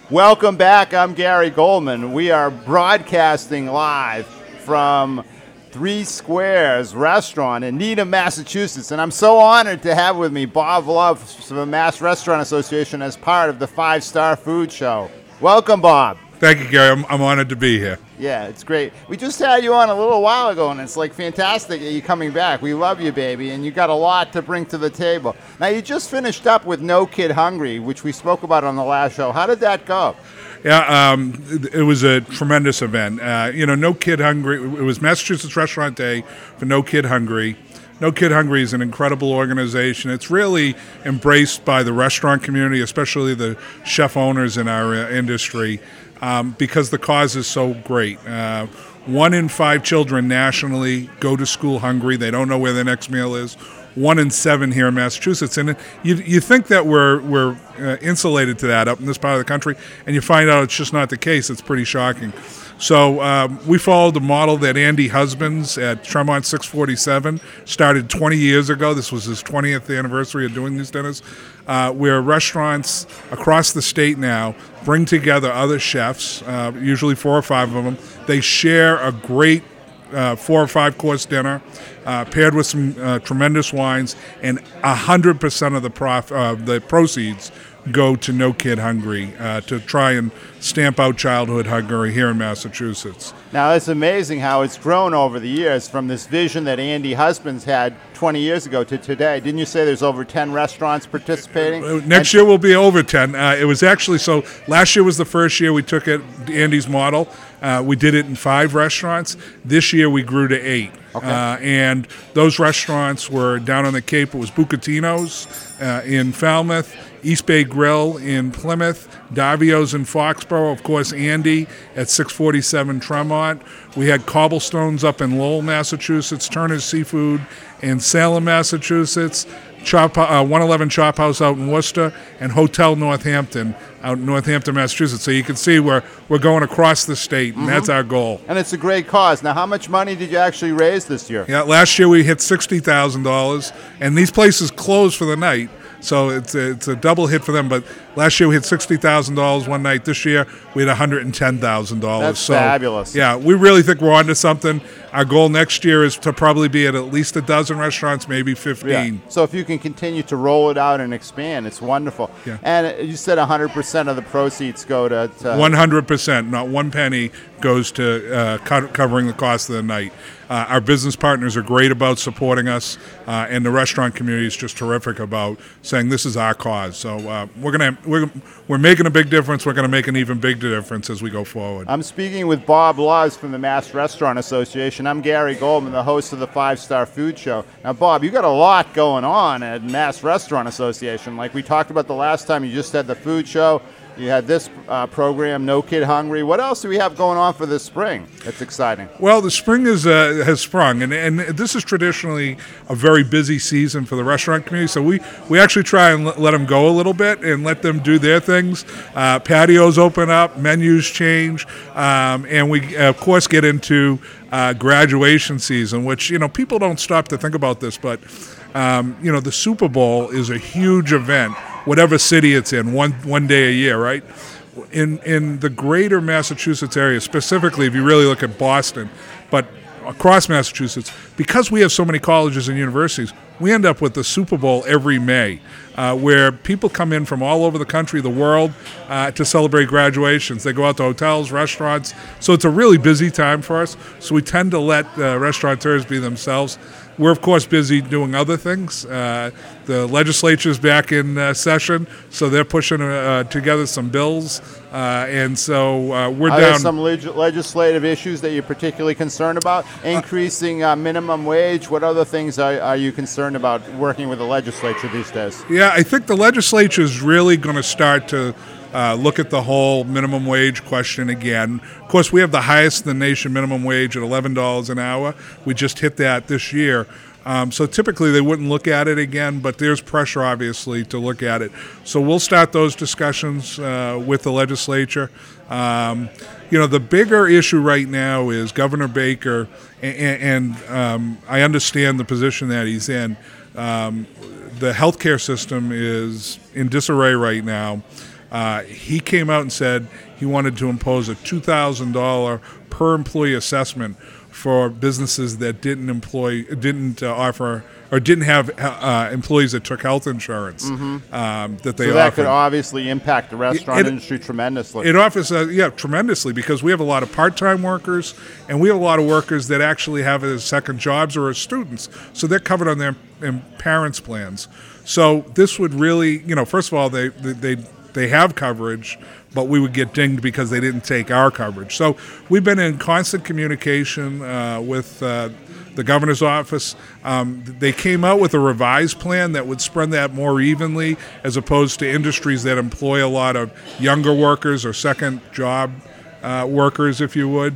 Welcome back. I'm Gary Goldman. We are broadcasting live from Three Squares Restaurant in Needham, Massachusetts. And I'm so honored to have with me Bob Love from the Mass Restaurant Association as part of the 5-Star Food Show. Welcome, Bob. Thank you, Gary. I'm honored to be here. Yeah, it's great. We just had you on a little while ago, and it's like fantastic that you're coming back. We love you, baby, and you got a lot to bring to the table. Now, you just finished up with No Kid Hungry, which we spoke about on the last show. How did that go? Yeah, it was a tremendous event. No Kid Hungry, it was Massachusetts Restaurant Day for No Kid Hungry. No Kid Hungry is an incredible organization. It's really embraced by the restaurant community, especially the chef owners in our industry, because the cause is so great. 1 in 5 children nationally go to school hungry. They don't know where their next meal is. 1 in 7 here in Massachusetts, and you think that we're insulated to that up in this part of the country, and you find out it's just not the case. It's pretty shocking. So we followed the model that Andy Husbands at Tremont 647 started 20 years ago. This was his 20th anniversary of doing these dinners, where restaurants across the state now bring together other chefs, usually 4 or 5 of them. They share a great 4 or 5 course dinner, paired with some tremendous wines, and 100% of the proceeds go to No Kid Hungry to try and stamp out childhood hunger here in Massachusetts. Now, it's amazing how it's grown over the years from this vision that Andy Husbands had 20 years ago to today. Didn't you say there's over 10 restaurants participating? Next year will be over 10. It was actually, so last year was the first year we took it, Andy's model. We did it in 5 restaurants. This year we grew to 8. Okay. And those restaurants were down on the Cape. It was Bucatino's in Falmouth, East Bay Grill in Plymouth, Davio's in Foxborough, of course, Andy at 647 Tremont. We had Cobblestones up in Lowell, Massachusetts, Turner's Seafood in Salem, Massachusetts, 111 Chop House out in Worcester, and Hotel Northampton out in Northampton, Massachusetts. So you can see we're going across the state, and that's our goal. And it's a great cause. Now, how much money did you actually raise this year? Yeah, last year we hit $60,000, and these places closed for the night. So it's a double hit for them. But last year we hit $60,000 one night. This year we had $110,000. That's fabulous. Yeah, we really think we're onto something. Our goal next year is to probably be at least a dozen restaurants, maybe 15. Yeah. So if you can continue to roll it out and expand, it's wonderful. Yeah. And you said 100% of the proceeds go to 100%, not one penny goes to covering the cost of the night. Our business partners are great about supporting us, and the restaurant community is just terrific about saying this is our cause. So we're making a big difference. We're going to make an even bigger difference as we go forward. I'm speaking with Bob Laws from the Mass Restaurant Association. I'm Gary Goldman, the host of the 5-Star Food Show. Now, Bob, you got a lot going on at Mass Restaurant Association. Like we talked about the last time, you just had the food show. You had this program, No Kid Hungry. What else do we have going on for this spring? That's exciting. Well, the spring has sprung, and this is traditionally a very busy season for the restaurant community. So we actually try and let them go a little bit and let them do their things. Patios open up, menus change, and we, of course, get into graduation season, which, people don't stop to think about this, but, the Super Bowl is a huge event, whatever city it's in, one day a year, right? In the greater Massachusetts area, specifically if you really look at Boston, but across Massachusetts, because we have so many colleges and universities, we end up with the Super Bowl every May, where people come in from all over the country, the world, to celebrate graduations. They go out to hotels, restaurants, so it's a really busy time for us. So we tend to let restaurateurs be themselves. We're, of course, busy doing other things. The legislature's back in session, so they're pushing together some bills. And so we're down. Are there some legislative issues that you're particularly concerned about? Increasing minimum wage? What other things are you concerned about working with the legislature these days? Yeah, I think the legislature is really going to start to look at the whole minimum wage question again. Of course, we have the highest in the nation minimum wage at $11 an hour. We just hit that this year. So typically they wouldn't look at it again, but there's pressure, obviously, to look at it. So we'll start those discussions with the legislature. The bigger issue right now is Governor Baker, and I understand the position that he's in. The healthcare system is in disarray right now. He came out and said he wanted to impose a $2,000 per employee assessment for businesses that didn't offer or didn't have employees that took health insurance that they So that offered. could obviously impact the restaurant industry tremendously. It offers, tremendously, because we have a lot of part-time workers and we have a lot of workers that actually have as second jobs or as students. So they're covered on their parents' plans. So this would really, first of all, they have coverage, but we would get dinged because they didn't take our coverage. So we've been in constant communication with the governor's office. They came out with a revised plan that would spread that more evenly, as opposed to industries that employ a lot of younger workers or second job workers, if you would.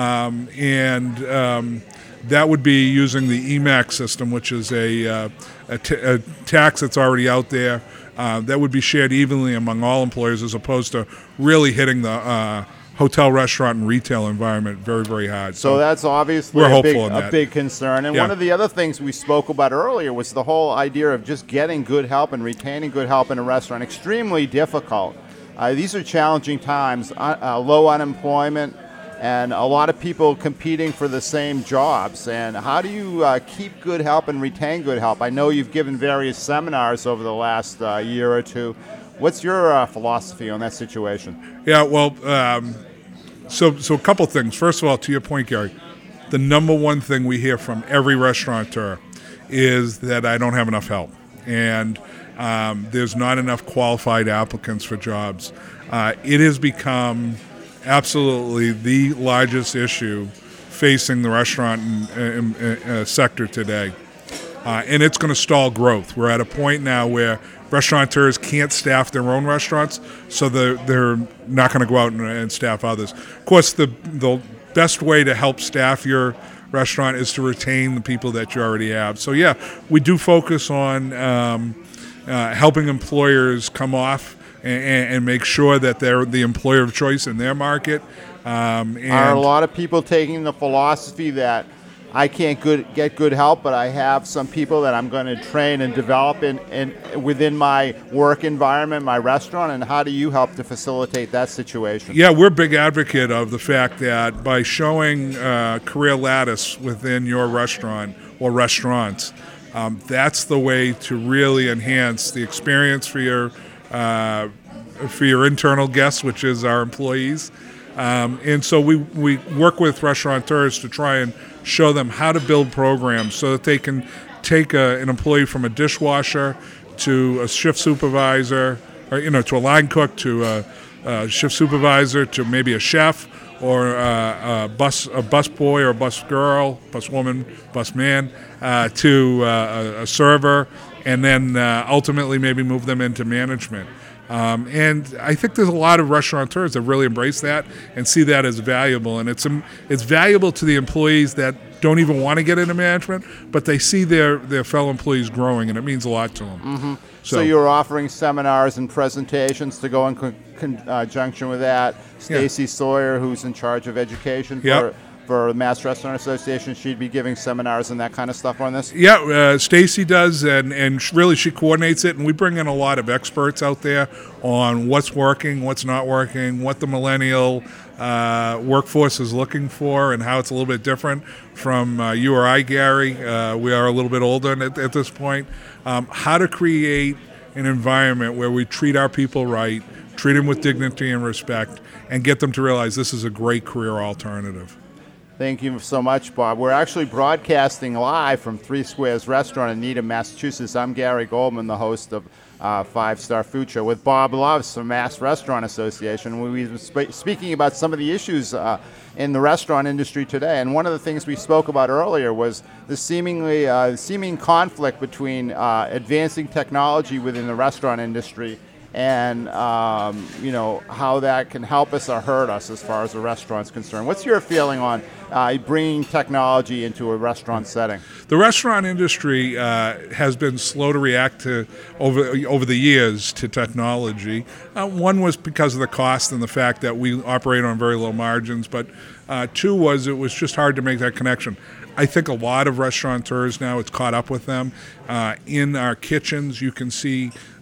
That would be using the EMAX system, which is a tax that's already out there. That would be shared evenly among all employers, as opposed to really hitting the hotel, restaurant, and retail environment very, very hard. So that's obviously we're a big concern. And one of the other things we spoke about earlier was the whole idea of just getting good help and retaining good help in a restaurant. Extremely difficult. These are challenging times, low unemployment, and a lot of people competing for the same jobs. And how do you keep good help and retain good help? I know you've given various seminars over the last year or two. What's your philosophy on that situation? Yeah, well, so a couple things. First of all, to your point, Gary, the number one thing we hear from every restaurateur is that I don't have enough help, and there's not enough qualified applicants for jobs. It has become absolutely the largest issue facing the restaurant sector today. And it's going to stall growth. We're at a point now where restaurateurs can't staff their own restaurants, so they're not going to go out and staff others. Of course, the best way to help staff your restaurant is to retain the people that you already have. So, yeah, we do focus on helping employers come off and make sure that they're the employer of choice in their market. Are a lot of people taking the philosophy that I can't get good help, but I have some people that I'm going to train and develop within my work environment, my restaurant, and how do you help to facilitate that situation? Yeah, we're a big advocate of the fact that by showing career lattice within your restaurant or restaurants, that's the way to really enhance the experience for your internal guests, which is our employees. And so we work with restaurateurs to try and show them how to build programs so that they can take an employee from a dishwasher to a shift supervisor, or to a line cook, to a shift supervisor, to maybe a chef, or a bus boy or a bus girl, bus woman, bus man, to a server, and then ultimately maybe move them into management. And I think there's a lot of restaurateurs that really embrace that and see that as valuable. And it's valuable to the employees that don't even want to get into management, but they see their fellow employees growing, and it means a lot to them. Mm-hmm. So you're offering seminars and presentations to go in conjunction with that. Stacy Sawyer, who's in charge of education for the Mass Restaurant Association, she'd be giving seminars and that kind of stuff on this? Yeah, Stacy does, and really she coordinates it, and we bring in a lot of experts out there on what's working, what's not working, what the millennial workforce is looking for, and how it's a little bit different from you or I, Gary. We are a little bit older at this point. How to create an environment where we treat our people right, treat them with dignity and respect, and get them to realize this is a great career alternative. Thank you so much, Bob. We're actually broadcasting live from Three Squares Restaurant in Needham, Massachusetts. I'm Gary Goldman, the host of Five Star Food Show, with Bob Loves from Mass Restaurant Association. We've been speaking about some of the issues in the restaurant industry today. And one of the things we spoke about earlier was the seeming conflict between advancing technology within the restaurant industry and how that can help us or hurt us as far as the restaurant's concerned. What's your feeling on bringing technology into a restaurant setting? The restaurant industry has been slow to react to over the years to technology. One was because of the cost and the fact that we operate on very low margins, but two was it was just hard to make that connection. I think a lot of restaurateurs now, it's caught up with them. In our kitchens, you can see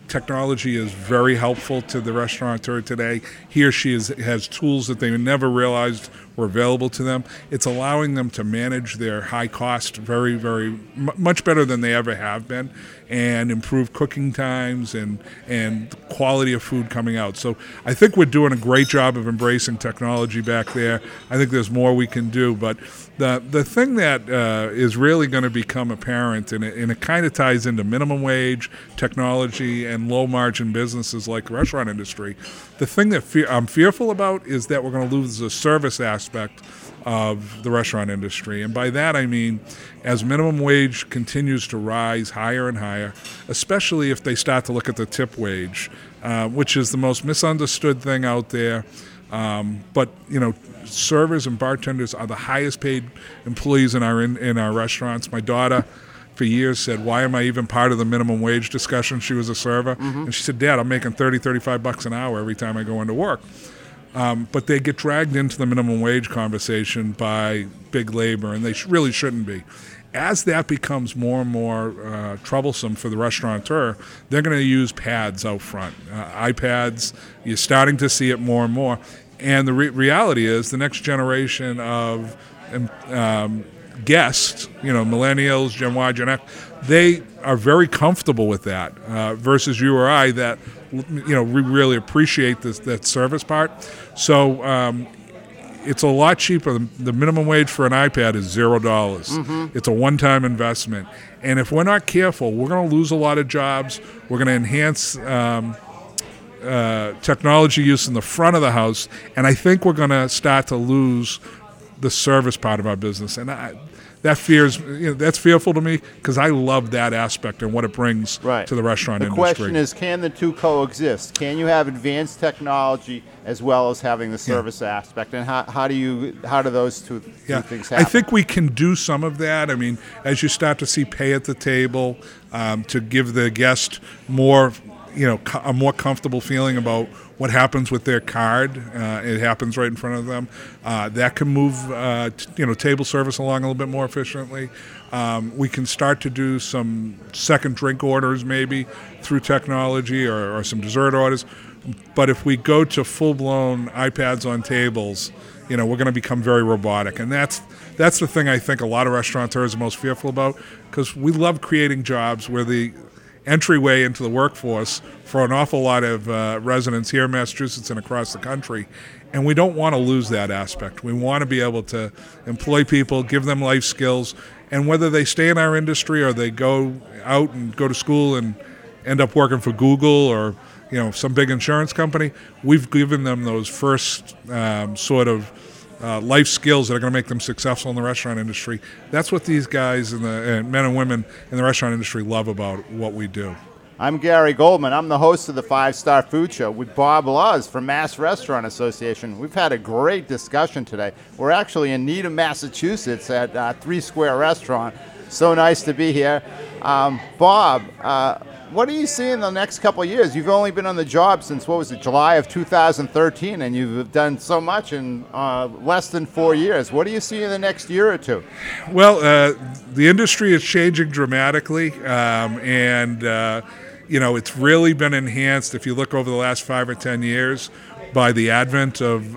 technology is very helpful to the restaurateur today. He or she has tools that they never realized were available to them. It's allowing them to manage their high cost very, very much better than they ever have been, and improve cooking times and quality of food coming out. So I think we're doing a great job of embracing technology back there. I think there's more we can do, but the thing that is really going to become apparent, and it kind of ties into minimum wage, technology, and low margin businesses like the restaurant industry. The thing that I'm fearful about is that we're going to lose the service aspect of the restaurant industry. And by that I mean, as minimum wage continues to rise higher and higher, especially if they start to look at the tip wage, which is the most misunderstood thing out there. But servers and bartenders are the highest paid employees in our restaurants. My daughter, for years, said, "Why am I even part of the minimum wage discussion?" She was a server, and she said, "Dad, I'm making $35 an hour every time I go into work." But they get dragged into the minimum wage conversation by big labor, and they really shouldn't be. As that becomes more and more troublesome for the restaurateur, they're going to use pads out front, iPads. You're starting to see it more and more. And the reality is the next generation of guests, millennials, Gen Y, Gen X, they are very comfortable with that versus you or I that, we really appreciate that service part. So it's a lot cheaper. The minimum wage for an iPad is $0. Mm-hmm. It's a one-time investment. And if we're not careful, we're going to lose a lot of jobs. We're going to enhance technology use in the front of the house. And I think we're going to start to lose the service part of our business. And that's fearful to me because I love that aspect and what it brings to the restaurant industry. The question is, can the two coexist? Can you have advanced technology as well as having the service aspect? And how do those two things happen? I think we can do some of that. I mean, as you start to see pay at the table, to give the guest more, a more comfortable feeling about what happens with their card. It happens right in front of them. That can move, table service along a little bit more efficiently. We can start to do some second drink orders maybe through technology or some dessert orders. But if we go to full-blown iPads on tables, we're going to become very robotic. And that's the thing I think a lot of restaurateurs are most fearful about, because we love creating jobs where the entryway into the workforce for an awful lot of residents here in Massachusetts and across the country. And we don't want to lose that aspect. We want to be able to employ people, give them life skills, and whether they stay in our industry or they go out and go to school and end up working for Google or some big insurance company, we've given them those first life skills that are going to make them successful in the restaurant industry. That's what these guys and men and women in the restaurant industry love about what we do. I'm Gary Goldman. I'm the host of the 5-Star Food Show with Bob Luz from Mass Restaurant Association. We've had a great discussion today. We're actually in Needham, Massachusetts at 3 Square Restaurant. So nice to be here. Bob, what do you see in the next couple of years? You've only been on the job since, July of 2013, and you've done so much in less than 4 years. What do you see in the next year or two? Well, the industry is changing dramatically, it's really been enhanced, if you look over the last 5 or 10 years, by the advent of,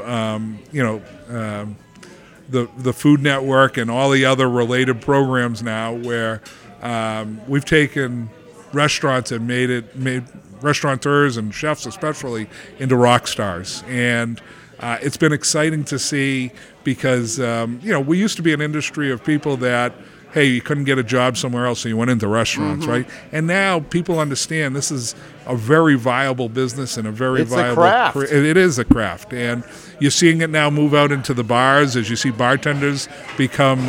the Food Network and all the other related programs now, where we've taken restaurants and made restaurateurs and chefs especially into rock stars. And it's been exciting to see because, we used to be an industry of people that, hey, you couldn't get a job somewhere else, so you went into restaurants, right? And now people understand this is a very viable business and a very viable craft. It is a craft. And you're seeing it now move out into the bars as you see bartenders become,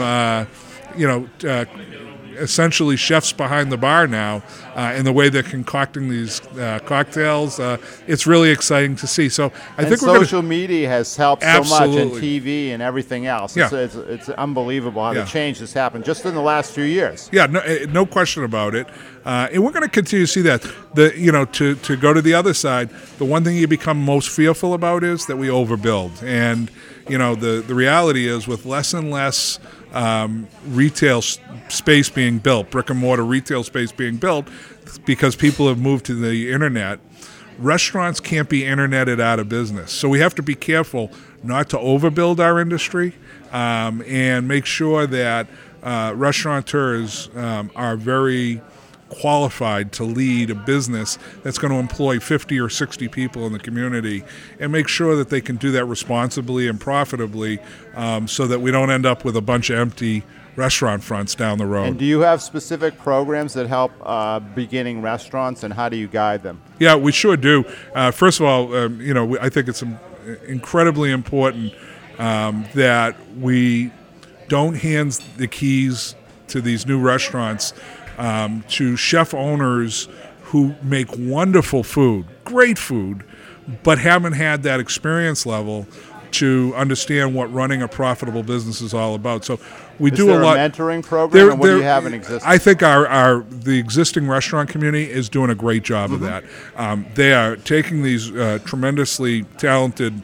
essentially chefs behind the bar now, in the way they're concocting these cocktails. It's really exciting to see. So I think social media has helped so much, and Absolutely. TV and everything else. Yeah. It's unbelievable how the change has happened just in the last few years. Yeah, no question about it. And we're going to continue to see that. To go to the other side, the one thing you become most fearful about is that we overbuild. And the reality is, with less and less retail space being built, brick and mortar retail space being built, because people have moved to the internet, restaurants can't be interneted out of business. So we have to be careful not to overbuild our industry and make sure that restaurateurs are very qualified to lead a business that's going to employ 50 or 60 people in the community, and make sure that they can do that responsibly and profitably, so that we don't end up with a bunch of empty restaurant fronts down the road. And do you have specific programs that help beginning restaurants, and how do you guide them? Yeah, we sure do. First of all, I think it's incredibly important that we don't hand the keys to these new restaurants to chef owners who make wonderful food, great food, but haven't had that experience level to understand what running a profitable business is all about. So we do a lot. Is there a mentoring program, and what do you have in existence? I think the existing restaurant community is doing a great job of that. They are taking these tremendously talented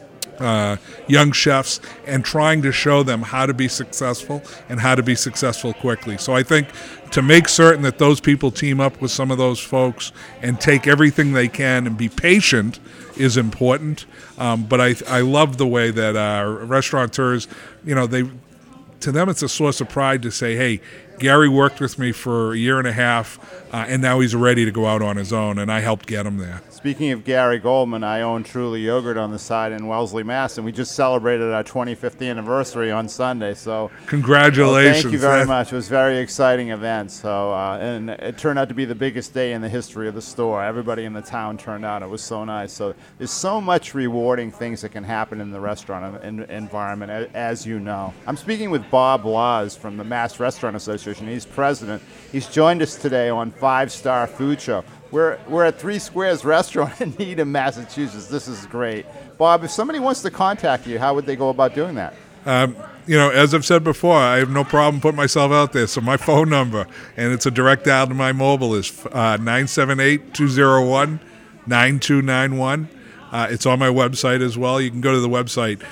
young chefs and trying to show them how to be successful and how to be successful quickly. So I think to make certain that those people team up with some of those folks and take everything they can and be patient is important. But I love the way that our restaurateurs, to them it's a source of pride to say, hey, Gary worked with me for a year and a half, and now he's ready to go out on his own, and I helped get him there. Speaking of Gary Goldman, I own Truly Yogurt on the side in Wellesley, Mass., and we just celebrated our 25th anniversary on Sunday. So congratulations! Thank you very much. It was a very exciting event. So and it turned out to be the biggest day in the history of the store. Everybody in the town turned out. It was so nice. So there's so much rewarding things that can happen in the restaurant environment, as you know. I'm speaking with Bob Laws from the Mass Restaurant Association. He's president. He's joined us today on Five Star Food Show. We're at Three Squares Restaurant in Needham, Massachusetts. This is great. Bob, if somebody wants to contact you, how would they go about doing that? As I've said before, I have no problem putting myself out there. So my phone number, and it's a direct dial to my mobile, is 978-201-9291. It's on my website as well. You can go to the website,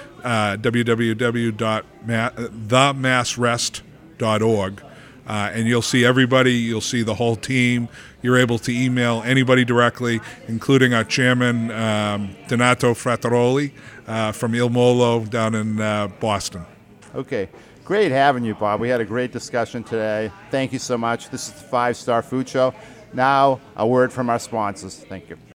www.themassrest.org. And you'll see everybody, you'll see the whole team. You're able to email anybody directly, including our chairman, Donato Frattaroli from Il Molo down in Boston. Okay, great having you, Bob. We had a great discussion today. Thank you so much. This is the Five Star Food Show. Now, a word from our sponsors. Thank you.